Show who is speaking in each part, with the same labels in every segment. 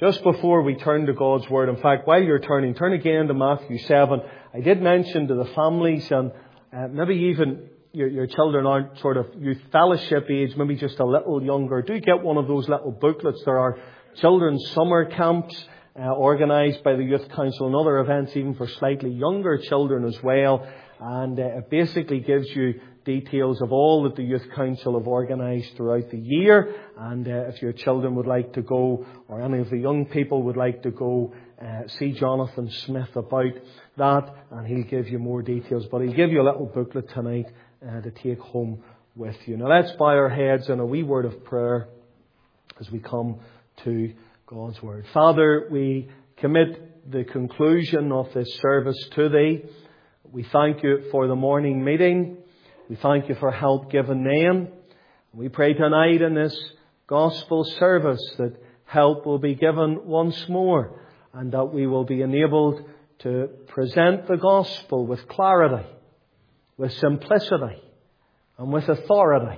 Speaker 1: Just before we turn to God's Word, in fact, while you're turning, turn again to Matthew 7. I did mention to the families, and maybe even your children aren't sort of youth fellowship age, maybe just a little younger. Do get one of those little booklets. There are children's summer camps organised by the Youth Council and other events even for slightly younger children as well. And it basically gives you details of all that the Youth Council have organised throughout the year. And if your children would like to go, or any of the young people would like to go, see Jonathan Smith about that, and he'll give you more details. But he'll give you a little booklet tonight to take home with you. Now let's bow our heads in a wee word of prayer as we come to God's Word. Father, we commit the conclusion of this service to Thee. We thank You for the morning meeting. We thank You for help given then. We pray tonight in this gospel service that help will be given once more, and that we will be enabled to present the gospel with clarity, with simplicity, and with authority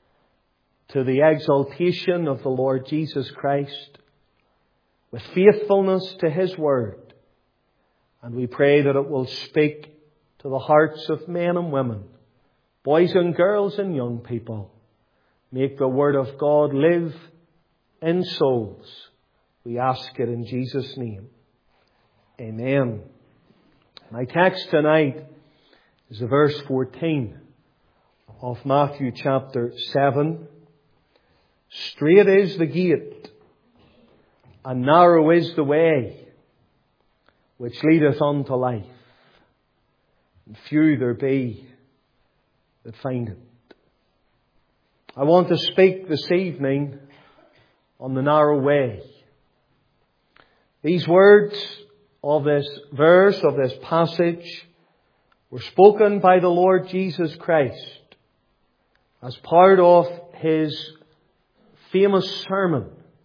Speaker 1: to the exaltation of the Lord Jesus Christ, with faithfulness to His Word. And we pray that it will speak to the hearts of men and women, boys and girls and young people. Make the Word of God live in souls. We ask it in Jesus' name. Amen. My text tonight is verse 14 of Matthew chapter 7. Strait is the gate, and narrow is the way which leadeth unto life, and few there be that find it. I want to speak this evening on the narrow way. These words of this verse, of this passage, were spoken by the Lord Jesus Christ as part of His famous sermon.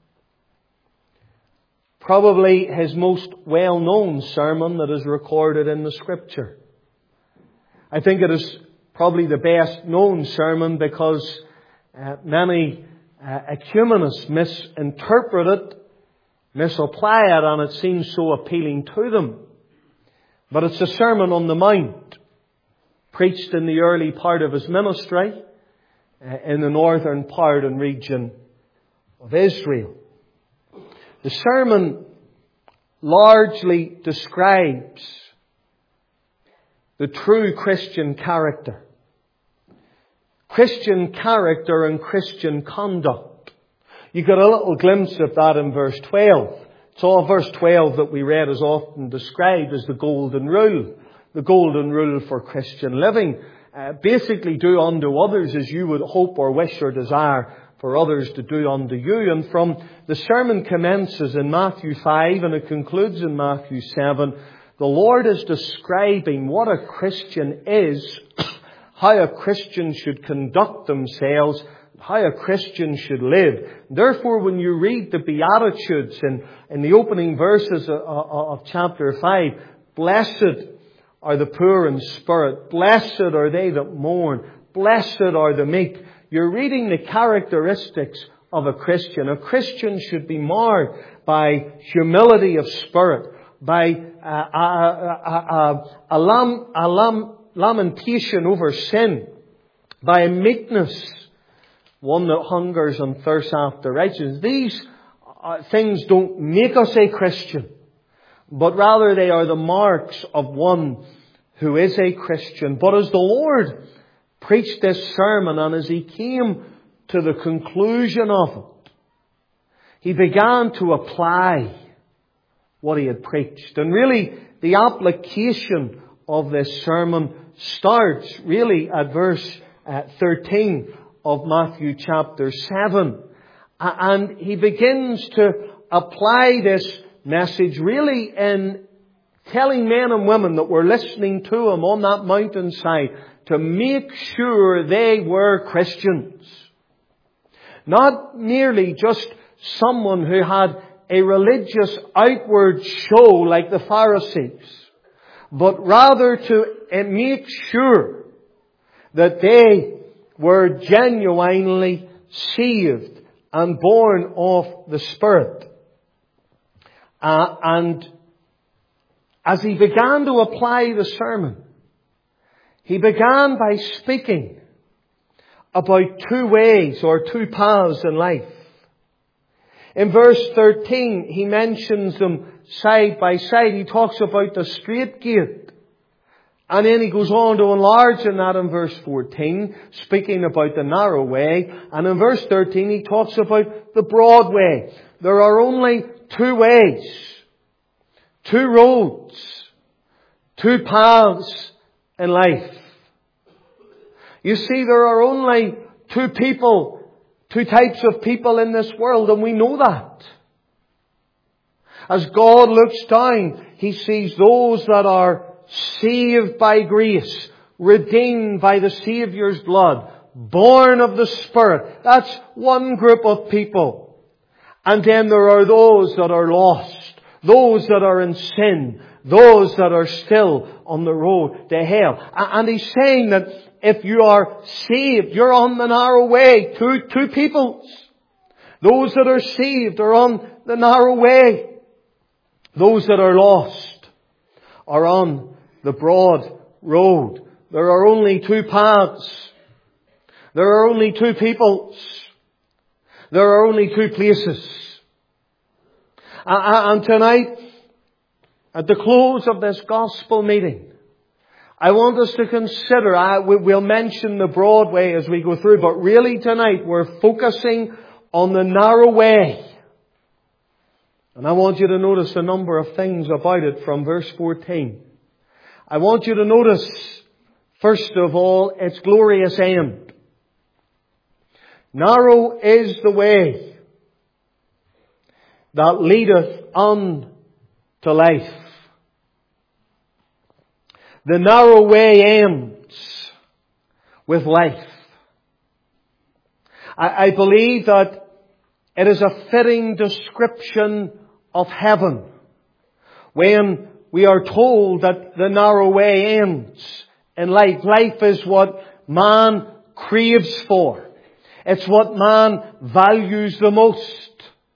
Speaker 1: Probably His most well-known sermon that is recorded in the Scripture. I think it is probably the best known sermon because many ecumenists misinterpret it, misapply it, and it seems so appealing to them. But it's a Sermon on the Mount, preached in the early part of His ministry in the northern part and region of Israel. The sermon largely describes the true Christian character. Christian character and Christian conduct. You get a little glimpse of that in verse 12. It's all verse 12 that we read is often described as the golden rule. The golden rule for Christian living. Basically, do unto others as you would hope or wish or desire for others to do unto you. And from the sermon commences in Matthew 5 and it concludes in Matthew 7. The Lord is describing what a Christian is, how a Christian should conduct themselves, how a Christian should live. Therefore, when you read the Beatitudes in the opening verses of chapter 5, blessed are the poor in spirit, blessed are they that mourn, blessed are the meek. You're reading the characteristics of a Christian. A Christian should be marked by humility of spirit, by lamentation over sin, by meekness, one that hungers and thirsts after righteousness. These things don't make us a Christian, but rather they are the marks of one who is a Christian. But as the Lord preached this sermon and as He came to the conclusion of it, He began to apply what He had preached. And really, the application of this sermon starts really at verse 13 of Matthew chapter 7. And He begins to apply this message really in telling men and women that were listening to Him on that mountainside to make sure they were Christians. Not merely just someone who had a religious outward show like the Pharisees, but rather to make sure that they were genuinely saved and born of the Spirit. And as he began to apply the sermon, he began by speaking about two ways or two paths in life. In verse 13, he mentions them side by side. He talks about the straight gate. And then he goes on to enlarge on that in verse 14, speaking about the narrow way. And in verse 13, he talks about the broad way. There are only two ways, two roads, two paths in life. You see, there are only two types of people in this world, and we know that. As God looks down, He sees those that are saved by grace, redeemed by the Saviour's blood, born of the Spirit. That's one group of people. And then there are those that are lost, those that are in sin, those that are still on the road to hell. And He's saying that if you are saved, you're on the narrow way. Two peoples. Those that are saved are on the narrow way. Those that are lost are on the broad road. There are only two paths. There are only two peoples. There are only two places. And tonight, at the close of this gospel meeting, I want us to consider, we'll mention the broad way as we go through, but really tonight we're focusing on the narrow way. And I want you to notice a number of things about it from verse 14. I want you to notice, first of all, its glorious end. Narrow is the way that leadeth unto life. The narrow way ends with life. I believe that it is a fitting description of heaven when we are told that the narrow way ends in life. Life is what man craves for. It's what man values the most.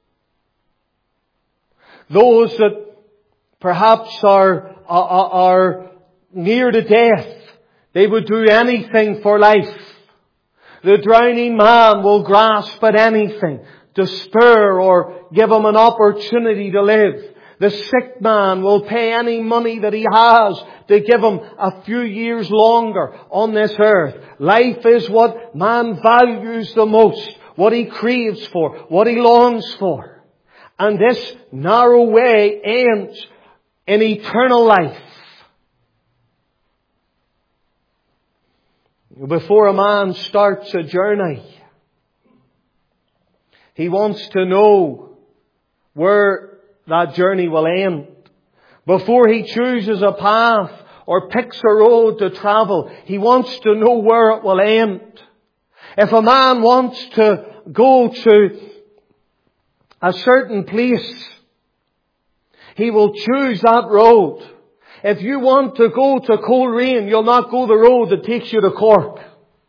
Speaker 1: Those that perhaps are near to death, they would do anything for life. The drowning man will grasp at anything to spur or give him an opportunity to live. The sick man will pay any money that he has to give him a few years longer on this earth. Life is what man values the most, what he craves for, what he longs for. And this narrow way ends in eternal life. Before a man starts a journey, he wants to know where that journey will end. Before he chooses a path or picks a road to travel, he wants to know where it will end. If a man wants to go to a certain place, he will choose that road. If you want to go to Coleraine, you'll not go the road that takes you to Cork.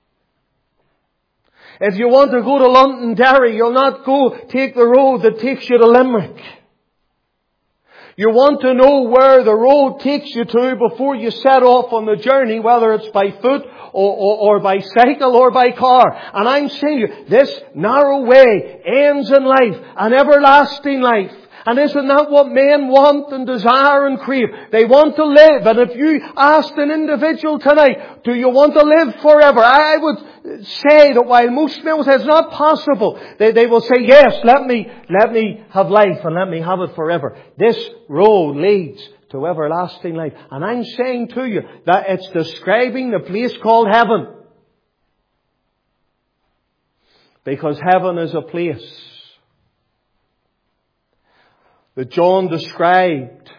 Speaker 1: If you want to go to Londonderry, you'll not take the road that takes you to Limerick. You want to know where the road takes you to before you set off on the journey, whether it's by foot or by cycle or by car. And I'm saying to you, this narrow way ends in life, an everlasting life. And isn't that what men want and desire and crave? They want to live. And if you asked an individual tonight, do you want to live forever? I would say that while most men will say it's not possible, they will say, yes, let me have life and let me have it forever. This road leads to everlasting life. And I'm saying to you that it's describing the place called heaven. Because heaven is a place that John described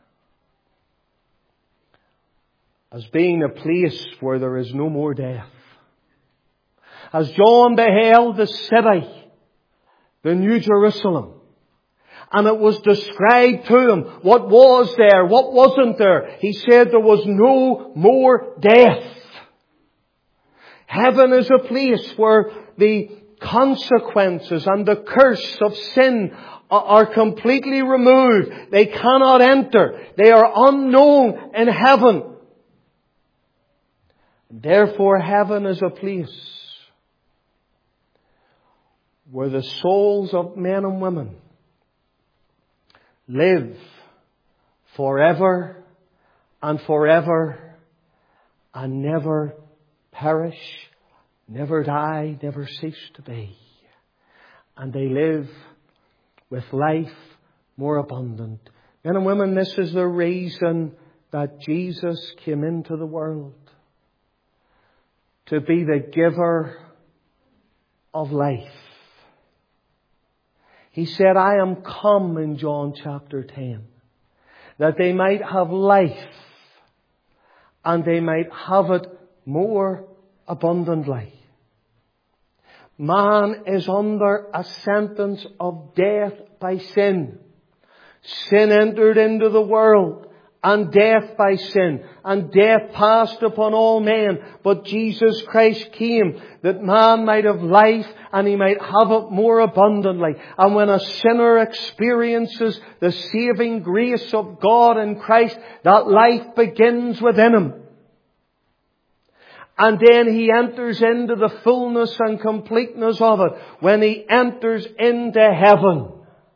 Speaker 1: as being a place where there is no more death. As John beheld the city, the New Jerusalem, and it was described to him what was there, what wasn't there, he said there was no more death. Heaven is a place where the consequences and the curse of sin are completely removed. They cannot enter. They are unknown in heaven. Therefore, heaven is a place where the souls of men and women live forever and forever and never perish, never die, never cease to be. And they live with life more abundant. Men and women, this is the reason that Jesus came into the world. To be the giver of life. He said, I am come in John chapter 10, that they might have life and they might have it more abundantly. Man is under a sentence of death by sin. Sin entered into the world, and death by sin, and death passed upon all men. But Jesus Christ came that man might have life and he might have it more abundantly. And when a sinner experiences the saving grace of God in Christ, that life begins within him. And then he enters into the fullness and completeness of it when he enters into heaven.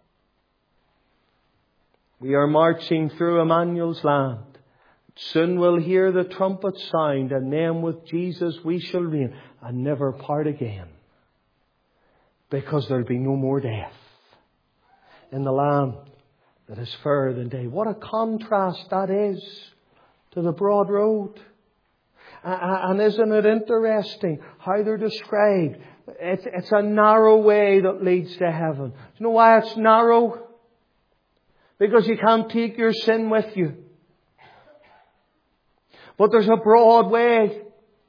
Speaker 1: We are marching through Emmanuel's land. Soon we'll hear the trumpet sound, and then with Jesus we shall reign and never part again. Because there'll be no more death in the land that is fairer than day. What a contrast that is to the broad road. And isn't it interesting how they're described? It's a narrow way that leads to heaven. Do you know why it's narrow? Because you can't take your sin with you. But there's a broad way.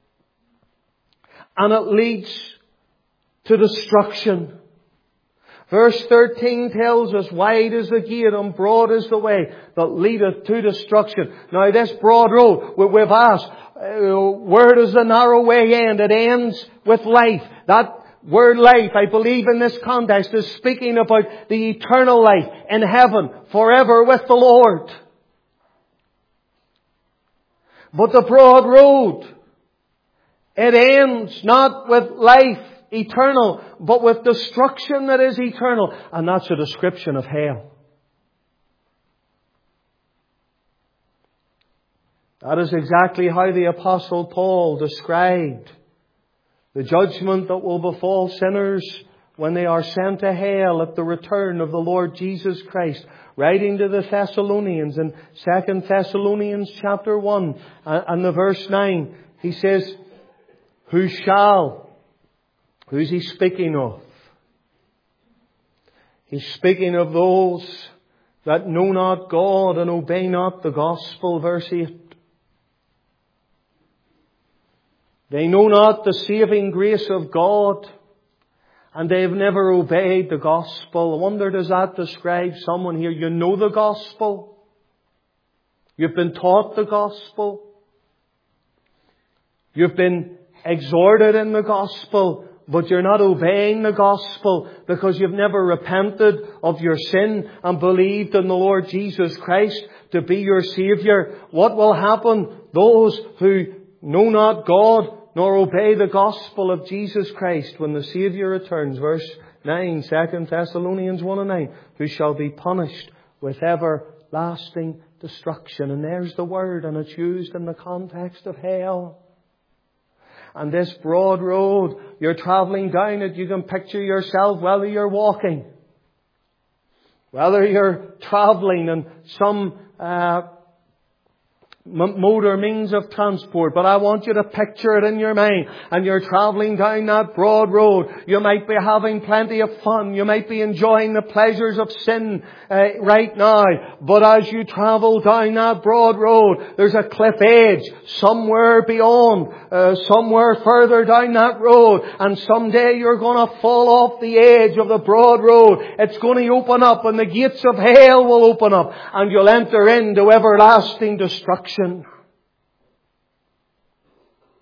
Speaker 1: And it leads to destruction. Verse 13 tells us, wide is the gate and broad is the way that leadeth to destruction. Now this broad road, we've asked, where does the narrow way end? It ends with life. That word life, I believe in this context, is speaking about the eternal life in heaven, forever with the Lord. But the broad road, it ends not with life eternal, but with destruction that is eternal. And that's a description of hell. That is exactly how the Apostle Paul described the judgment that will befall sinners when they are sent to hell at the return of the Lord Jesus Christ. Writing to the Thessalonians in 2 Thessalonians chapter 1 and the verse 9, he says, who's he speaking of? He's speaking of those that know not God and obey not the gospel, verse 8. They know not the saving grace of God, and they've never obeyed the gospel. I wonder, does that describe someone here? You know the gospel. You've been taught the gospel. You've been exhorted in the gospel, but you're not obeying the gospel because you've never repented of your sin and believed in the Lord Jesus Christ to be your Saviour. What will happen? Those who know not God nor obey the gospel of Jesus Christ when the Saviour returns. Verse 9, 2 Thessalonians 1 and 9. Who shall be punished with everlasting destruction. And there's the word, and it's used in the context of hell. And this broad road, you're travelling down it. You can picture yourself whether you're walking, whether you're travelling in some motor means of transport, but I want you to picture it in your mind. And you're travelling down that broad road. You might be having plenty of fun. You might be enjoying the pleasures of sin right now. But as you travel down that broad road, there's a cliff edge somewhere beyond, somewhere further down that road. And someday you're going to fall off the edge of the broad road. It's going to open up, and the gates of hell will open up, and you'll enter into everlasting destruction.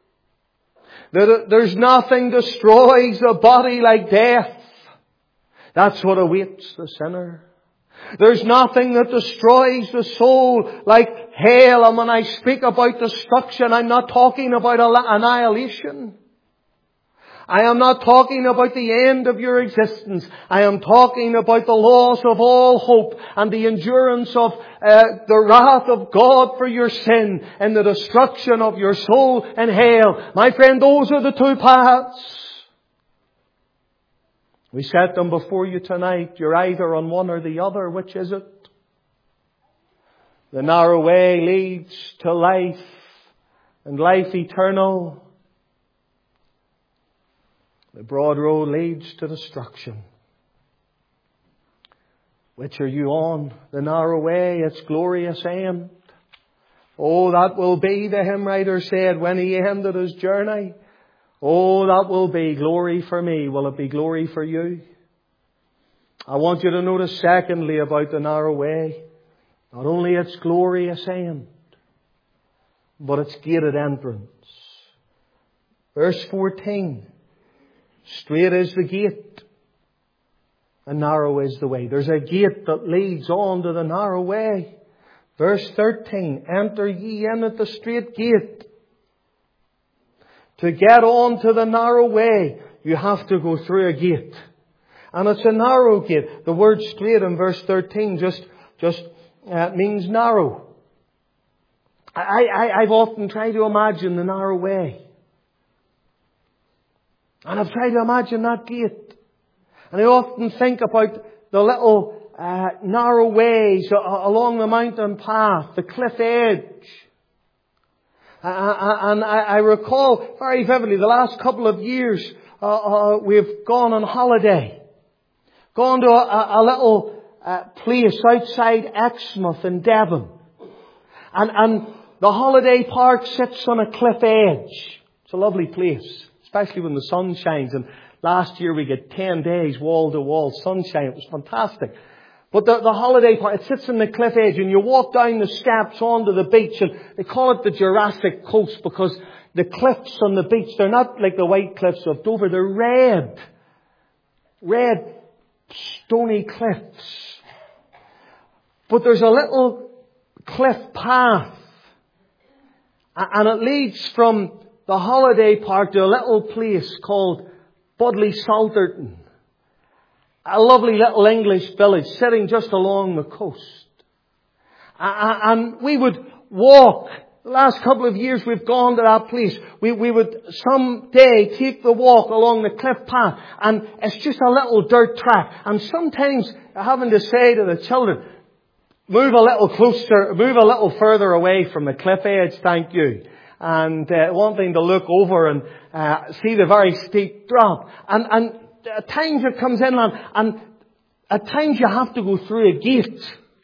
Speaker 1: There's nothing destroys the body like death. That's what awaits the sinner. There's nothing that destroys the soul like hell. And when I speak about destruction, I'm not talking about annihilation. I am not talking about the end of your existence. I am talking about the loss of all hope and the endurance of the wrath of God for your sin and the destruction of your soul in hell. My friend, those are the two paths. We set them before you tonight. You're either on one or the other. Which is it? The narrow way leads to life and life eternal. The broad road leads to destruction. Which are you on? The narrow way, its glorious end. Oh, that will be, the hymn writer said when he ended his journey. Oh, that will be glory for me. Will it be glory for you? I want you to notice secondly about the narrow way. Not only its glorious end, but its gated entrance. Verse 14. Straight is the gate, and narrow is the way. There's a gate that leads on to the narrow way. Verse 13. Enter ye in at the straight gate. To get on to the narrow way, you have to go through a gate. And it's a narrow gate. The word straight in verse 13 just means narrow. I've often tried to imagine the narrow way. And I've tried to imagine that gate. And I often think about the little narrow ways along the mountain path, the cliff edge. And I recall very vividly the last couple of years we've gone on holiday. Gone to a little place outside Exmouth in Devon. And the holiday park sits on a cliff edge. It's a lovely place, especially when the sun shines. And last year we get 10 days wall-to-wall sunshine. It was fantastic. But the holiday park, it sits on the cliff edge and you walk down the steps onto the beach, and they call it the Jurassic Coast because the cliffs on the beach, they're not like the white cliffs of Dover, they're red stony cliffs. But there's a little cliff path and it leads from the holiday park to a little place called Budleigh Salterton. A lovely little English village sitting just along the coast. And we would walk. The last couple of years we've gone to that place. We would someday take the walk along the cliff path. And it's just a little dirt track. And sometimes having to say to the children, move a little closer, move a little further away from the cliff edge, thank you. And wanting to look over and see the very steep drop. And at times it comes inland, and at times you have to go through a gate.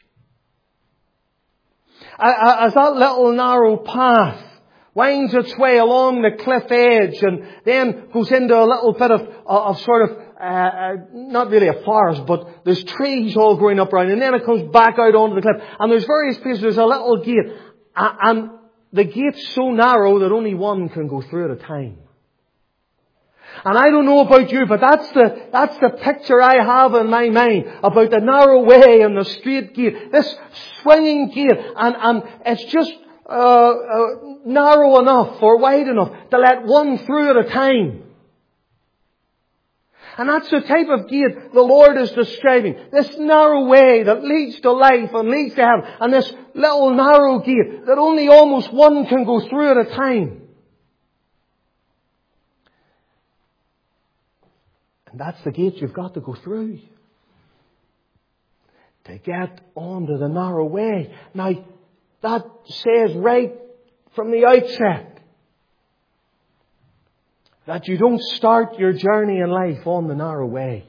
Speaker 1: As that little narrow path winds its way along the cliff edge and then goes into a little bit of sort of, not really a forest, but there's trees all growing up around, and then it comes back out onto the cliff. And there's various places, there's a little gate. And the gate's so narrow that only one can go through at a time. And I don't know about you, but that's the picture I have in my mind about the narrow way and the straight gate. This swinging gate, and it's just narrow enough or wide enough to let one through at a time. And that's the type of gate the Lord is describing. This narrow way that leads to life and leads to heaven, and this little narrow gate that only almost one can go through at a time. And that's the gate you've got to go through to get onto the narrow way. Now, that says right from the outset that you don't start your journey in life on the narrow way.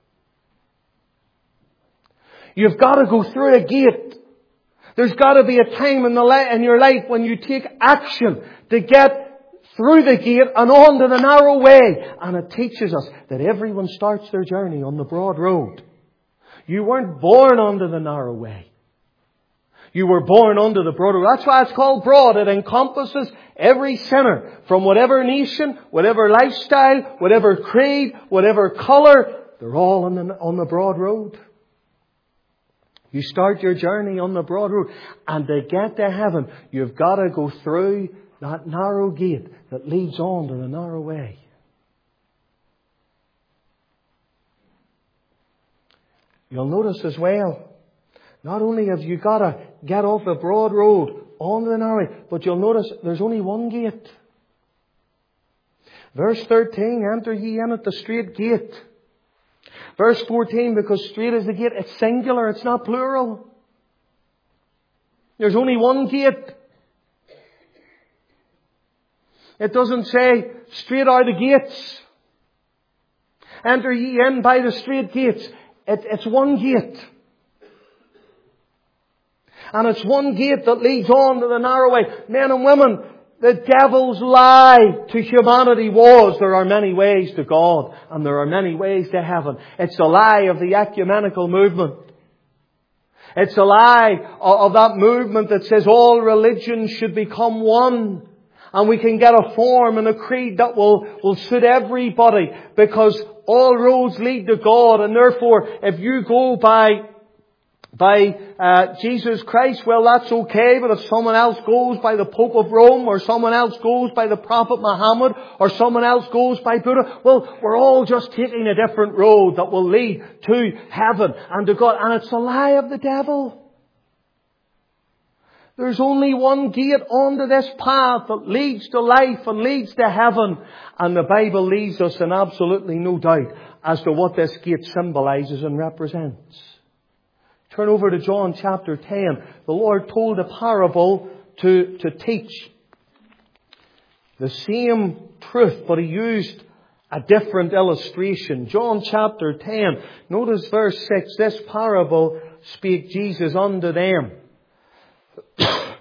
Speaker 1: You've got to go through a gate. There's got to be a time in your life when you take action to get through the gate and onto the narrow way. And it teaches us that everyone starts their journey on the broad road. You weren't born onto the narrow way. You were born onto the broad road. That's why it's called broad. It encompasses every sinner from whatever nation, whatever lifestyle, whatever creed, whatever colour. They're all on the broad road. You start your journey on the broad road. And to get to heaven, you've got to go through that narrow gate that leads on to the narrow way. You'll notice as well, not only have you got to get off the broad road onto the narrow way, but you'll notice there's only one gate. Verse 13, enter ye in at the straight gate. Verse 14, because straight is the gate, it's singular, it's not plural. There's only one gate. It doesn't say, straight are the gates. Enter ye in by the straight gates. It's one gate. And it's one gate that leads on to the narrow way. Men and women, the devil's lie to humanity was, there are many ways to God and there are many ways to heaven. It's a lie of the ecumenical movement. It's a lie of that movement that says all religions should become one. And we can get a form and a creed that will suit everybody, because all roads lead to God. And therefore, if you go by Jesus Christ, well, that's okay. But if someone else goes by the Pope of Rome, or someone else goes by the Prophet Muhammad, or someone else goes by Buddha, well, we're all just taking a different road that will lead to heaven and to God. And it's a lie of the devil. There's only one gate onto this path that leads to life and leads to heaven. And the Bible leaves us in absolutely no doubt as to what this gate symbolizes and represents. Turn over to John chapter 10. The Lord told a parable to teach the same truth, but He used a different illustration. John chapter 10. Notice verse 6. This parable spake Jesus unto them. The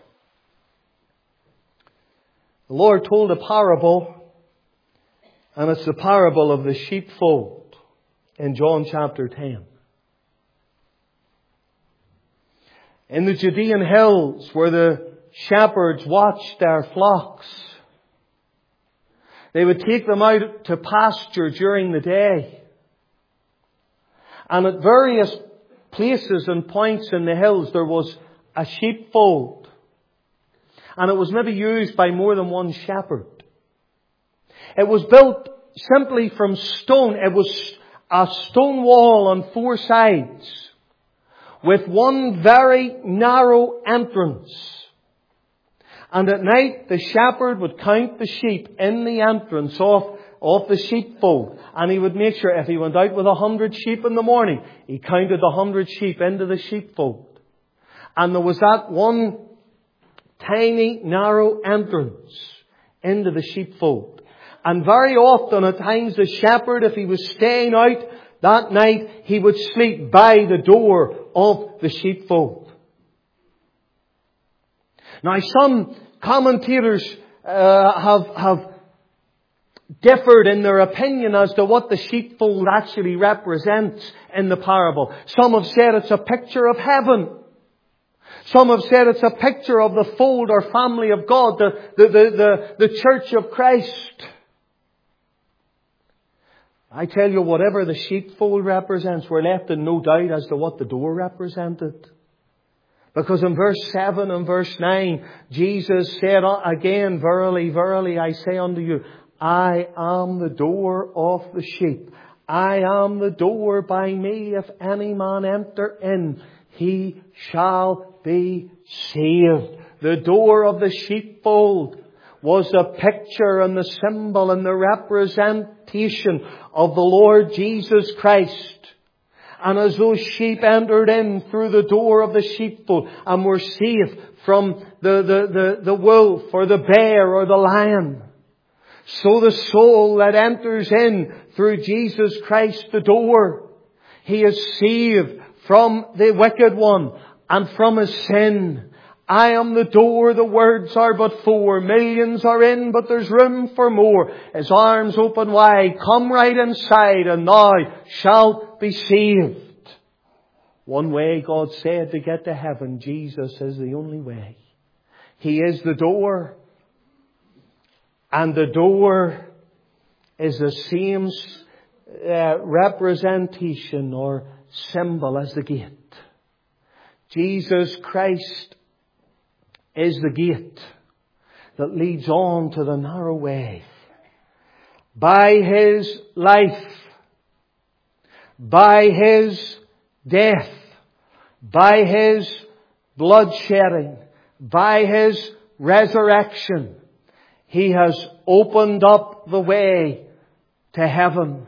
Speaker 1: Lord told a parable, and it's the parable of the sheepfold in John chapter 10. In the Judean hills where the shepherds watched their flocks, they would take them out to pasture during the day. And at various places and points in the hills there was a sheepfold. And it was maybe used by more than one shepherd. It was built simply from stone. It was a stone wall on four sides with one very narrow entrance. And at night the shepherd would count the sheep in the entrance of the sheepfold. And he would make sure if he went out with 100 sheep in the morning, he counted the 100 sheep into the sheepfold. And there was that one tiny, narrow entrance into the sheepfold. And very often, at times, the shepherd, if he was staying out that night, he would sleep by the door of the sheepfold. Now, some commentators have differed in their opinion as to what the sheepfold actually represents in the parable. Some have said it's a picture of heaven. Some have said it's a picture of the fold or family of God, the church of Christ. I tell you, whatever the sheepfold represents, we're left in no doubt as to what the door represented. Because in verse 7 and verse 9, Jesus said again, verily, verily, I say unto you, I am the door of the sheep. I am the door. By me, if any man enter in, he shall be saved. The door of the sheepfold was a picture and the symbol and the representation of the Lord Jesus Christ. And as those sheep entered in through the door of the sheepfold and were saved from the wolf or the bear or the lion, so the soul that enters in through Jesus Christ the door, he is saved from the wicked one and from his sin. I am the door, the words are but four. Millions are in, but there's room for more. His arms open wide, come right inside, and thou shalt be saved. One way, God said, to get to heaven, Jesus is the only way. He is the door. And the door is the same representation or symbol as the gate. Jesus Christ is the gate that leads on to the narrow way. By His life, by His death, by His blood shedding, by His resurrection, He has opened up the way to heaven.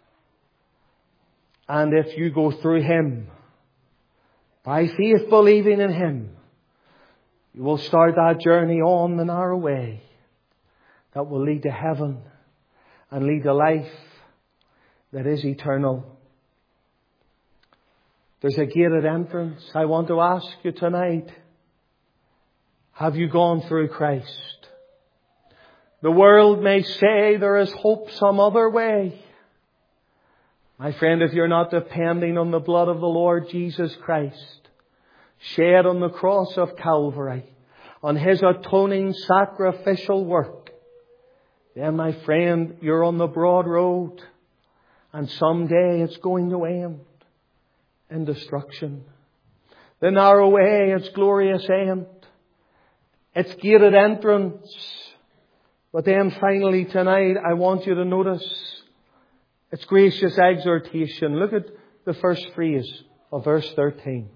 Speaker 1: And if you go through Him, by faith believing in Him, you will start that journey on the narrow way that will lead to heaven and lead to life that is eternal. There's a gated entrance. I want to ask you tonight, have you gone through Christ? The world may say there is hope some other way. My friend, if you're not depending on the blood of the Lord Jesus Christ, shed on the cross of Calvary, on His atoning sacrificial work, then, my friend, you're on the broad road, and someday it's going to end in destruction. The narrow way, its glorious end, its gated entrance. But then finally tonight, I want you to notice its gracious exhortation. Look at the first phrase of verse 13.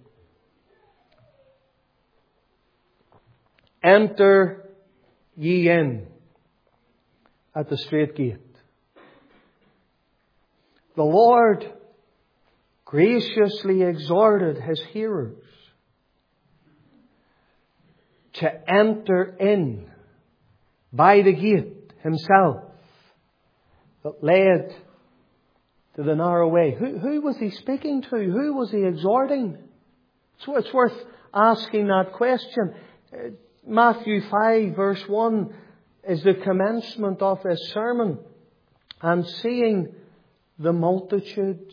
Speaker 1: Enter ye in at the strait gate. The Lord graciously exhorted His hearers to enter in by the gate Himself that led to the narrow way. Who was He speaking to? Who was He exhorting? So it's worth asking that question. Matthew 5 verse 1 is the commencement of His sermon. And seeing the multitudes.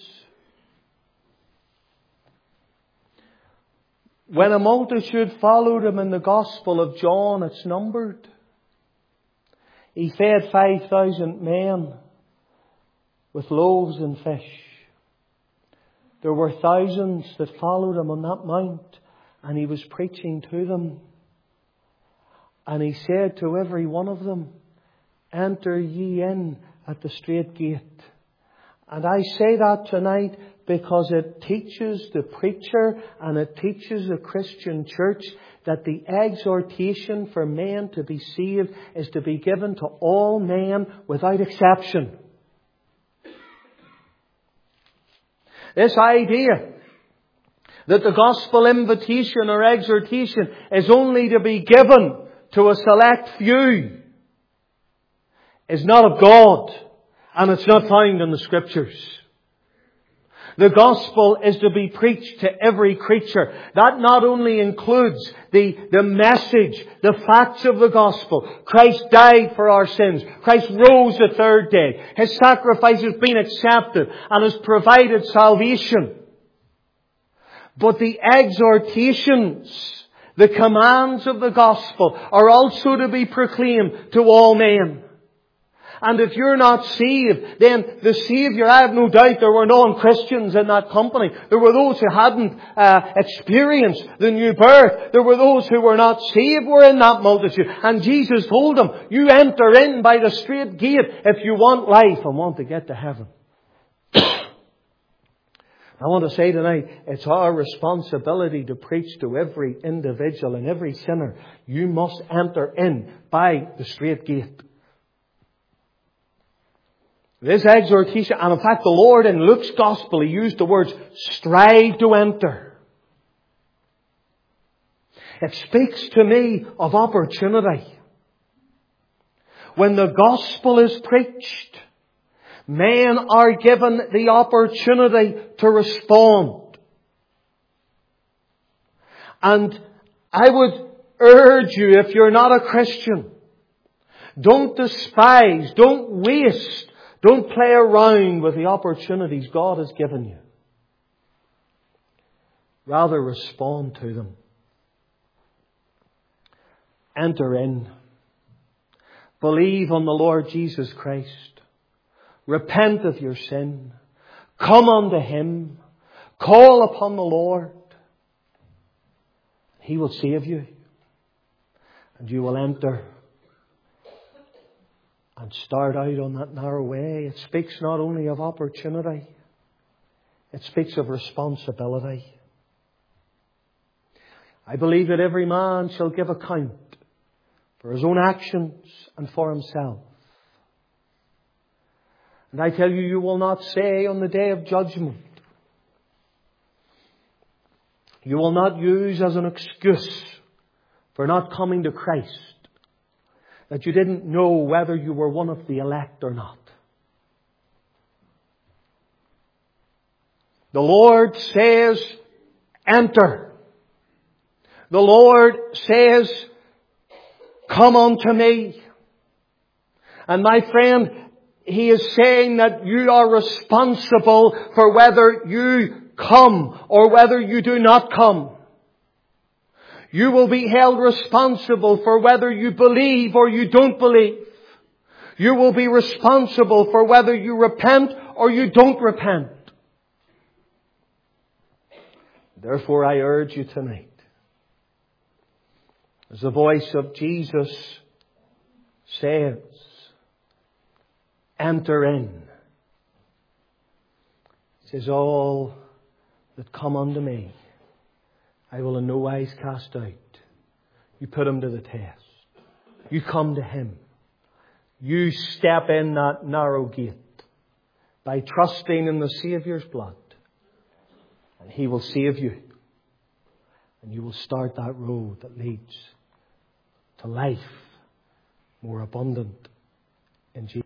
Speaker 1: When a multitude followed Him in the Gospel of John, it's numbered. He fed 5,000 men with loaves and fish. There were thousands that followed Him on that mount, and He was preaching to them. And He said to every one of them, enter ye in at the strait gate. And I say that tonight because it teaches the preacher and it teaches the Christian church that the exhortation for men to be saved is to be given to all men without exception. This idea that the gospel invitation or exhortation is only to be given to a select few is not of God, and it's not found in the Scriptures. The gospel is to be preached to every creature. That not only includes the message, the facts of the gospel. Christ died for our sins. Christ rose the third day. His sacrifice has been accepted and has provided salvation. But the exhortations, the commands of the gospel are also to be proclaimed to all men. And if you're not saved, then the Saviour, I have no doubt there were non-Christians in that company. There were those who hadn't experienced the new birth. There were those who were not saved were in that multitude. And Jesus told them, you enter in by the strait gate if you want life and want to get to heaven. I want to say tonight, it's our responsibility to preach to every individual and every sinner. You must enter in by the strait gate. This exhortation, and in fact the Lord in Luke's Gospel, He used the words, strive to enter. It speaks to me of opportunity. When the Gospel is preached, men are given the opportunity to respond. And I would urge you, if you're not a Christian, don't despise, don't waste, don't play around with the opportunities God has given you. Rather, respond to them. Enter in. Believe on the Lord Jesus Christ. Repent of your sin. Come unto Him. Call upon the Lord. He will save you. And you will enter and start out on that narrow way. It speaks not only of opportunity, it speaks of responsibility. I believe that every man shall give account for his own actions and for himself. And I tell you, you will not say on the day of judgment, you will not use as an excuse for not coming to Christ that you didn't know whether you were one of the elect or not. The Lord says, enter. The Lord says, come unto me. And my friend, He is saying that you are responsible for whether you come or whether you do not come. You will be held responsible for whether you believe or you don't believe. You will be responsible for whether you repent or you don't repent. Therefore, I urge you tonight, as the voice of Jesus says, enter in. It says, all that come unto me, I will in no wise cast out. You put Him to the test. You come to Him. You step in that narrow gate by trusting in the Saviour's blood. And He will save you. And you will start that road that leads to life more abundant in Jesus.